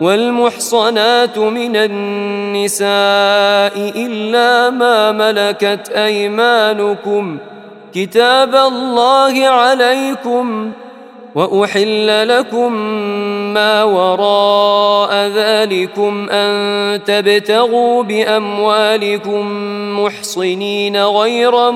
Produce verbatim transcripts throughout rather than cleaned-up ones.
والمحصنات من النساء إلا ما ملكت أيمانكم كتاب الله عليكم، وأحل لكم ما وراء ذلكم أن تبتغوا بأموالكم محصنين غير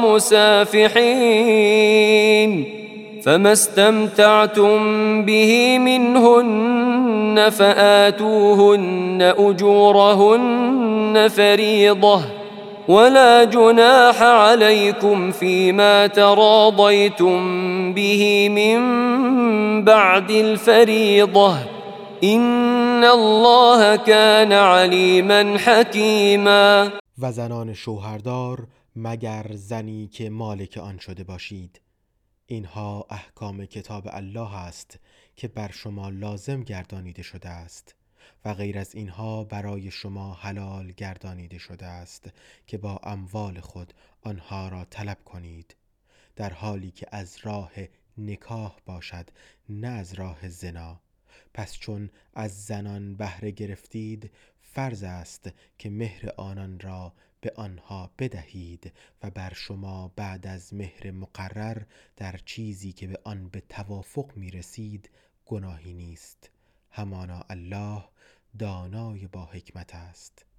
مسافحين، فما استمتعتم به منهن فآتوهن أجورهن فريضة، ولا جناح عليكم فيما تراضيتم به من بعد الفريضة، إن الله كان عليما حکیما. و زنان شوهردار مگر زنی که مالک آن شده باشید. اینها احکام کتاب الله است که بر شما لازم گردانیده شده است و غیر از اینها برای شما حلال گردانیده شده است که با اموال خود آنها را طلب کنید، در حالی که از راه نکاح باشد نه از راه زنا. پس چون از زنان بهره گرفتید فرض است که مهر آنان را به آنها بدهید و بر شما بعد از مهر مقرر در چیزی که به آن به توافق می رسید گناهی نیست. همانا الله دانای با حکمت است.